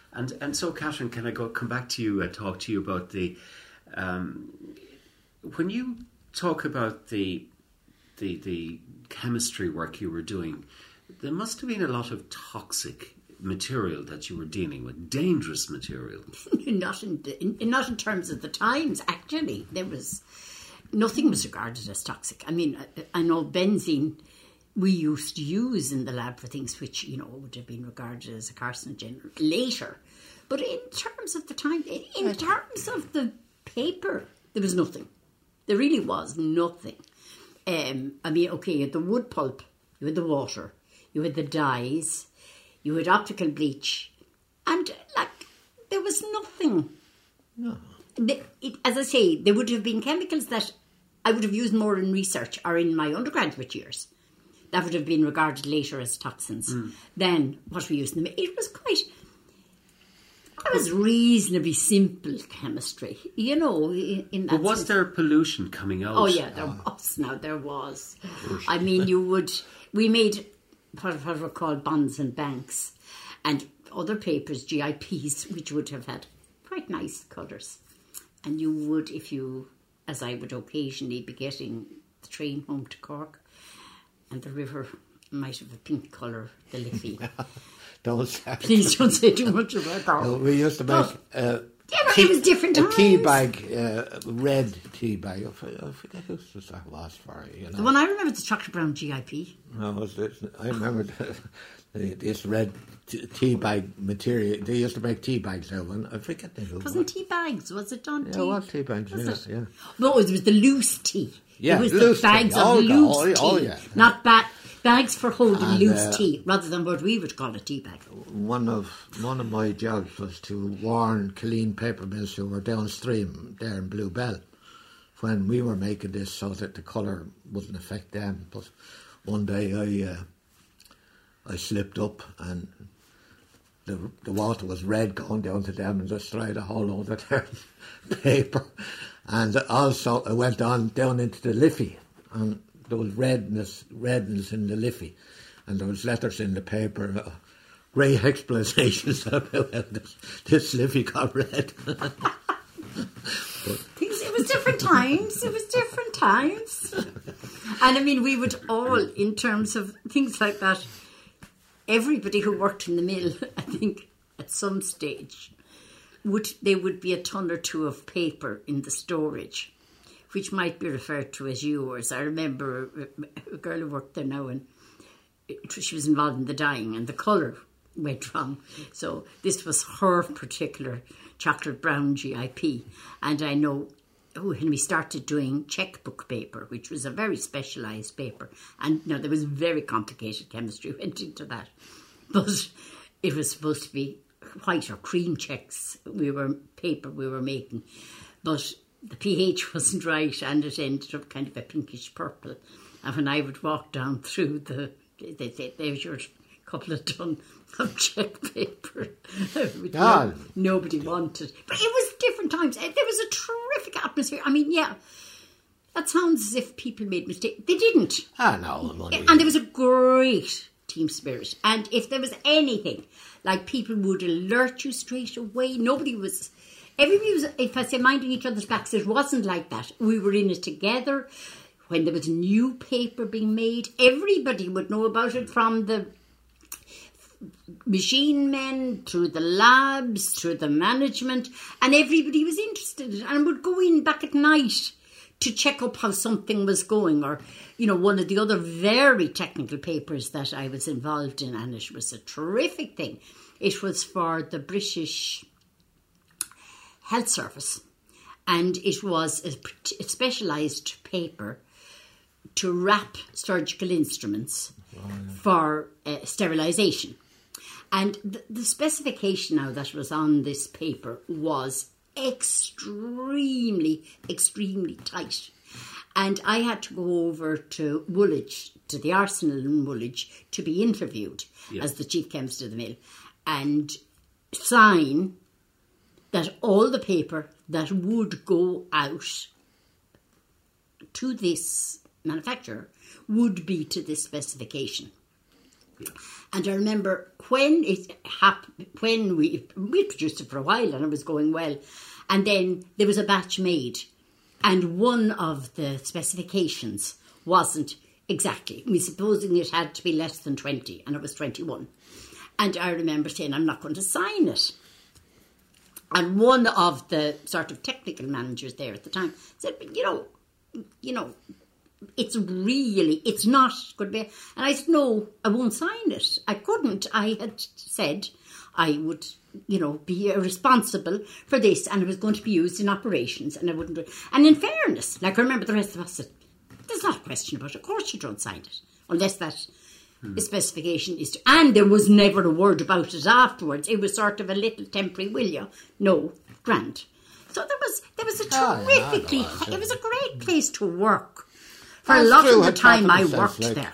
And so, Catherine, can I come back to you and talk to you about the when you talk about the chemistry work you were doing, there must have been a lot of toxic material that you were dealing with, dangerous material. Not in terms of the times, actually. Nothing was regarded as toxic. I mean, I know benzene we used to use in the lab for things which, would have been regarded as a carcinogen later. But in terms of the time, in terms of the paper, there was nothing. There really was nothing. You had the wood pulp, you had the water, you had the dyes, you had optical bleach, and there was nothing. No. As I say, there would have been chemicals that I would have used more in research or in my undergraduate years. That would have been regarded later as toxins than what we used in them. It was reasonably simple chemistry, in that But was sense. there pollution coming out? Oh yeah, there was. I mean, we made what were called bonds and banks and other papers, GIPs, which would have had quite nice colours. And you would, as I would occasionally be getting the train home to Cork, and the river might have a pink colour, the Liffey. Please don't say too much about that. No, we used to make it was different times. A tea bag, red tea bag. I forget whose that was for. The one I remember was the chocolate brown GIP. No, I remember this red tea bag material. They used to make tea bags out of. I forget the who. Wasn't tea bags? Was it Don tea? Yeah, it was tea bags. Yeah. No, it was the loose tea. Yeah, it was loose the bags tea. of loose tea. Oh, yeah. Not bags for holding loose tea, rather than what we would call a tea bag. One of my jobs was to warn Killeen paper mills who were downstream there in Bluebell when we were making this so that the colour wouldn't affect them. But one day I slipped up and the water was red going down to them and destroyed a whole load of their paper. And also I went on down into the Liffey and there was redness in the Liffey, and there was letters in the paper, great explanations about how this Liffey got red. It was different times. And I mean, we would all, in terms of things like that, everybody who worked in the mill, I think, at some stage, there would be a ton or two of paper in the storage, which might be referred to as yours. I remember a girl who worked there now, and she was involved in the dyeing, and the colour went wrong. So this was her particular chocolate brown GIP. And I know when we started doing checkbook paper, which was a very specialised paper, and there was very complicated chemistry went into that. But it was supposed to be white or cream checks we were making. But the pH wasn't right, and it ended up kind of a pinkish purple. And when I would walk down through they'd say, there's your couple of ton of check paper. Nobody wanted. But it was different times. There was a terrific atmosphere. I mean, yeah, that sounds as if people made mistakes. They didn't. No. And there was a great team spirit. And if there was anything, people would alert you straight away. Everybody was, if I say, minding each other's backs. It wasn't like that. We were in it together. When there was new paper being made, everybody would know about it, from the machine men, through the labs, through the management, and everybody was interested and would go in back at night to check up how something was going. Or, one of the other very technical papers that I was involved in, and it was a terrific thing. It was for the British Health Service, and it was a specialised paper to wrap surgical instruments for sterilisation. And the specification now that was on this paper was extremely, extremely tight. And I had to go over to Woolwich, to the Arsenal in Woolwich, to be interviewed as the chief chemist of the mill, and sign that all the paper that would go out to this manufacturer would be to this specification. And I remember when it happened, when we produced it for a while and it was going well, and then there was a batch made, and one of the specifications wasn't exactly. We supposing it had to be less than 20, and it was 21. And I remember saying, I'm not going to sign it. And one of the sort of technical managers there at the time said, but you know, it's not going to be. And I said, no, I won't sign it. I couldn't. I had said I would, be responsible for this, and it was going to be used in operations, and I wouldn't do it. And in fairness, like I remember the rest of us said, there's not a question about it. Of course you don't sign it, unless that specification is to, and there was never a word about it afterwards. It was sort of a little temporary, will you? No, grand. So there was a terrifically, it was a great place to work. For a lot of the time I worked there.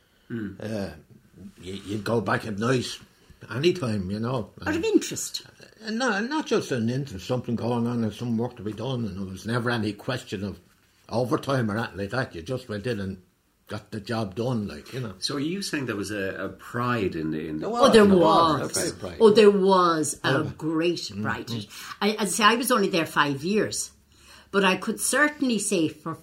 You'd go back at night anytime, Out of interest. And not just an interest, something going on and some work to be done, and there was never any question of overtime or anything like that. You just went in and got the job done, So are you saying there was a pride in the... There was a great pride. I'd say I was only there 5 years, but I could certainly say for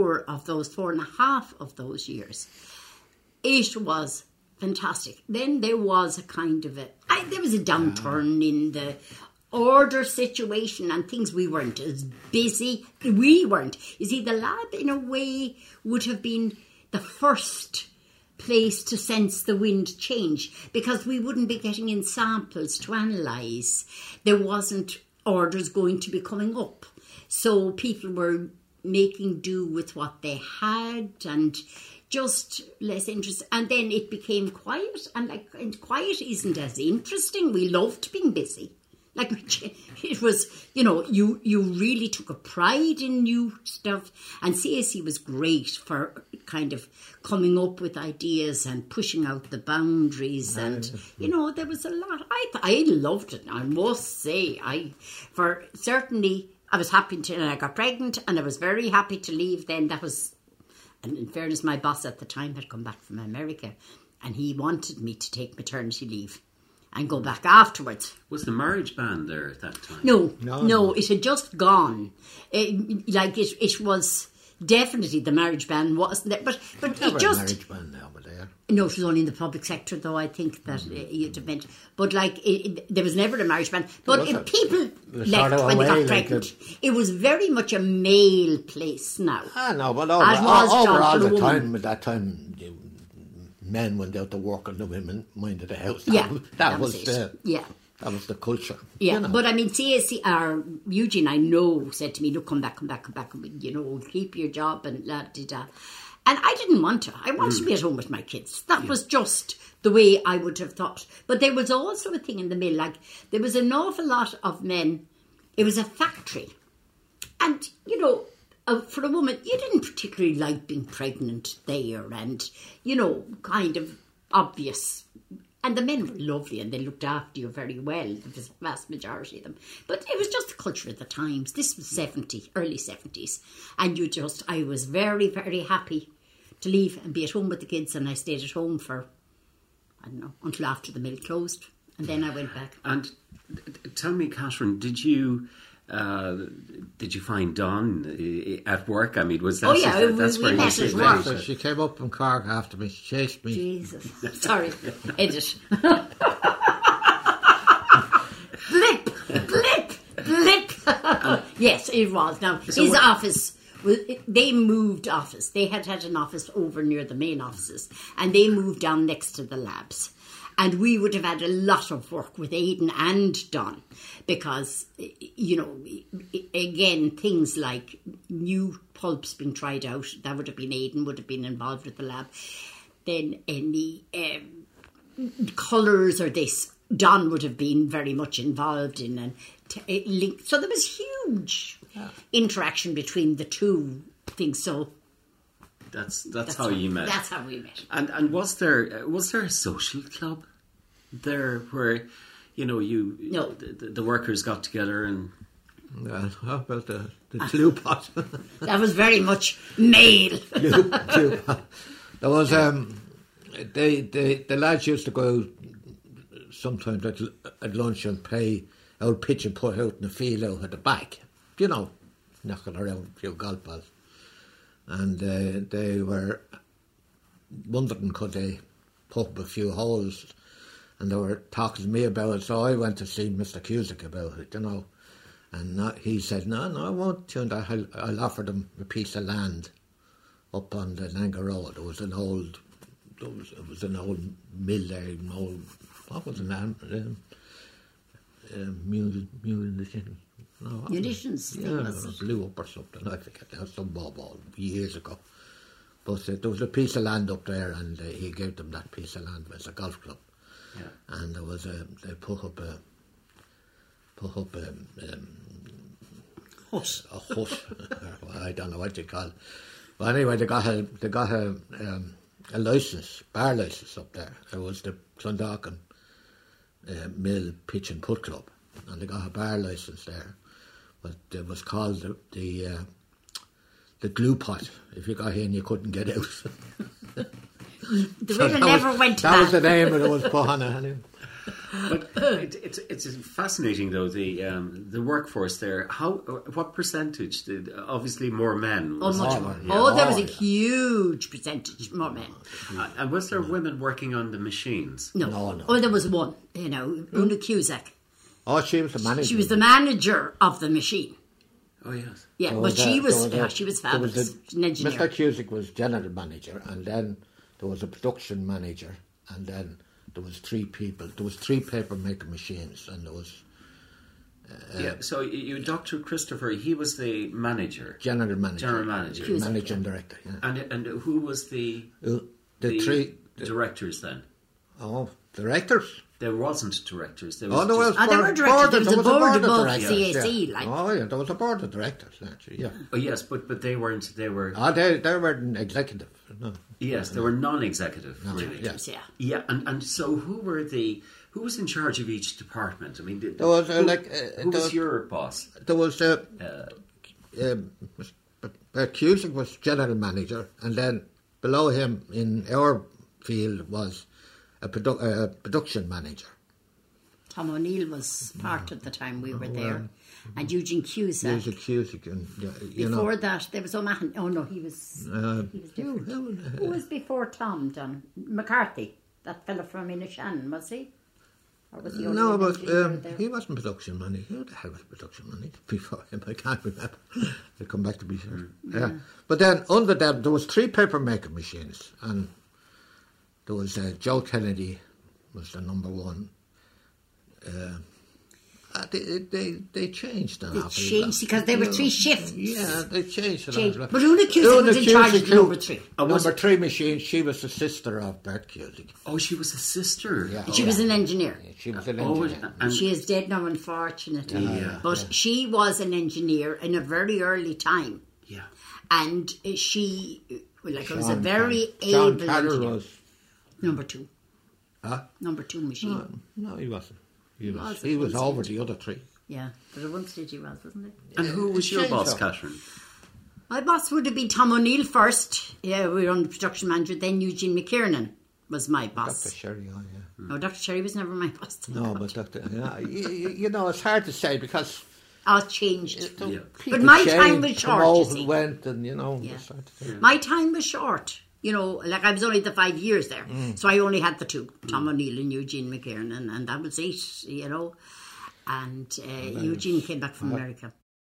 4.5 of those years, it was fantastic. Then there was a kind of there was a downturn in the order situation and things. We weren't as busy. We weren't. You see, the lab in a way would have been the first place to sense the wind change, because we wouldn't be getting in samples to analyse. There wasn't orders going to be coming up. So people were making do with what they had and just less interest. And then it became quiet, and quiet isn't as interesting. We loved being busy. It was, you really took a pride in new stuff, and CSE was great for kind of coming up with ideas and pushing out the boundaries, and there was a lot. I loved it. I must say, I was happy and I got pregnant, and I was very happy to leave. Then and in fairness, my boss at the time had come back from America, and he wanted me to take maternity leave and go back afterwards. Was the marriage ban there at that time? No, it had just gone. It was definitely the marriage ban wasn't there, but it just marriage ban now, but there. No, it was only in the public sector, though. I think that you'd have meant, but there was never a marriage ban. But people left when they got pregnant. It was very much a male place now. No, but over all the time at that time. Men went out to work and the women minded the house. That was the culture. Yeah, but I mean, Eugene, I know, said to me, look, come back, keep your job and la-di-da. And I didn't want to. I wanted to be at home with my kids. That was just the way I would have thought. But there was also a thing in the mill, there was an awful lot of men. It was a factory. And, for a woman, you didn't particularly like being pregnant there and, kind of obvious. And the men were lovely and they looked after you very well, the vast majority of them. But it was just the culture of the times. This was early 70s. And I was very, very happy to leave and be at home with the kids. And I stayed at home for, until after the mill closed. And then I went back. And tell me, Catherine, did you find Dawn at work? I mean, was that... Oh yeah, that's we where met you at work. So she came up from Cork after me. She chased me. Jesus. Sorry. Edit. Blip. Yes, it was. Now, his office... They moved office. They had an office over near the main offices, and they moved down next to the labs. And we would have had a lot of work with Aidan and Don because, again, things like new pulps being tried out, that would have been Aidan, would have been involved with the lab. Then any colours or this, Don would have been very much involved in and linked. So there was huge interaction between the two things. So that's how you met. That's how we met. And was there a social club there where the workers got together and how about the glue pot? That was very much male. Glue pot. There was the lads used to go out sometimes at lunch and play out pitch and put out in the field out at the back, knocking around a few golf balls. And they were wondering could they put up a few holes, and they were talking to me about it, so I went to see Mr. Cusack about it, and he said, no, I won't do that. I'll offer them a piece of land up on the Langer Road. It was an old mill there, what was the name? Munitions. Yeah, it blew up or something. I forget. That was some ball years ago. But there was a piece of land up there, and he gave them that piece of land as a golf club. Yeah. And there was they put up a hut. A hut. I don't know what you call it. But anyway, they got a license, bar license up there. It was the Clondalkin Mill Pitch and Putt Club, and they got a bar license there. But it was called the glue pot. If you got in, you couldn't get out. The river never went to that. That was the name it was put on it. Anyway. But it's fascinating though, the workforce there. What percentage? Obviously more men. Much more. There was a huge percentage more men. And was there women working on the machines? No. Oh, there was one. Una Cusack. Oh, she was the manager. She was the manager of the machine. Oh yes. Yeah, but she was fabulous. An engineer. Mr. Cusack was general manager, and then there was a production manager, and then there was 3 people. There was 3 paper maker machines, and there was. So Dr. Christopher, he was the manager. General manager. Managing director. Yeah. And who was the 3 directors then? Oh, directors. There wasn't directors. There were directors. There was a board above CAC. Yeah. Oh yeah, there was a board of directors actually. Yeah. Oh yes, but they weren't. They were. They weren't executive. No. Yes, they were non-executive. No, really. Yes. Yeah. And so who was in charge of each department? I mean, there was who was your boss? There was Cusack was general manager, and then below him in our field was a production manager. Tom O'Neill was part of the time we were there, and Eugene Cusack. And before that, there was O'Mahon. Oh no, he was different. Who was before Tom? John McCarthy, that fella from Inishannon, was he? Or was he no, but he wasn't production manager. Who the hell was production manager before him? I can't remember. I'll come back to be sure. Yeah, but then under them there was 3 paper maker machines, and there was Joe Kennedy was the number 1. They changed that. They changed because there were 3 shifts. Yeah, they changed. But Una Cusack was in charge of number 3. Number 3 machine. She was the sister of Bert Cusack. Oh, she was a sister. Yeah. She was an engineer. Yeah, she was an engineer. And she is dead now, unfortunately. But she was an engineer in a very early time. Yeah. And she, was a very able engineer. Was number 2. Huh? Number 2 machine. No, he wasn't. He was over the other 3. Yeah, but at one stage he was, wasn't he? And who was your boss, Catherine? My boss would have been Tom O'Neill first. Yeah, we were on the production manager. Then Eugene McKiernan was my boss. Dr. Sherry, No, Dr. Sherry was never my boss. No, but Dr. It's hard to say because... All changed. But my time was short, you see. Went and, My time was short. I was only the 5 years there. So I only had the 2, Tom O'Neill and Eugene McKiernan, and that was it, And Eugene came back from America.